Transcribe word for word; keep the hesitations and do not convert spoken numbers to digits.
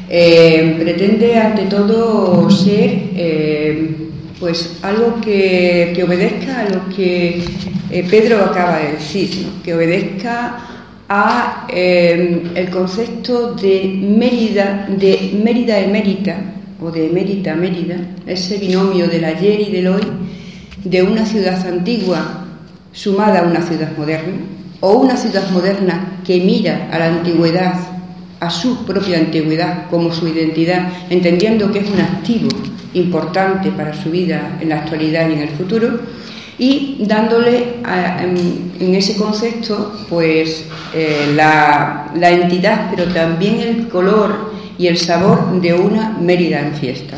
eh, pretende ante todo ser eh, pues algo que, que obedezca a lo que eh, Pedro acaba de decir, ¿no? Que obedezca a eh, el concepto de Mérida, de Mérida emérita, o de emérita Mérida, ese binomio del ayer y del hoy, de una ciudad antigua sumada a una ciudad moderna, o una ciudad moderna que mira a la antigüedad, a su propia antigüedad como su identidad, entendiendo que es un activo importante para su vida en la actualidad y en el futuro, y dándole a, en, en ese concepto pues eh, la, la entidad, pero también el color y el sabor de una Mérida en fiesta.